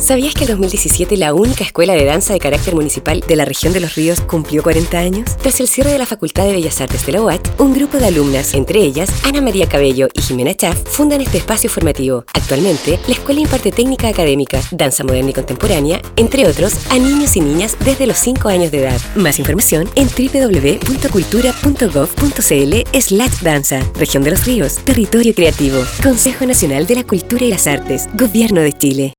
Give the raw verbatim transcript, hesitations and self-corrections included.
¿Sabías que en dos mil diecisiete la única escuela de danza de carácter municipal de la región de Los Ríos cumplió cuarenta años? Tras el cierre de la Facultad de Bellas Artes de la U A T, un grupo de alumnas, entre ellas Ana María Cabello y Jimena Chaff, fundan este espacio formativo. Actualmente, la escuela imparte técnica académica, danza moderna y contemporánea, entre otros, a niños y niñas desde los cinco años de edad. Más información en doble u doble u doble u punto cultura punto gov punto cl slash danza. Región de Los Ríos, territorio creativo. Consejo Nacional de la Cultura y las Artes. Gobierno de Chile.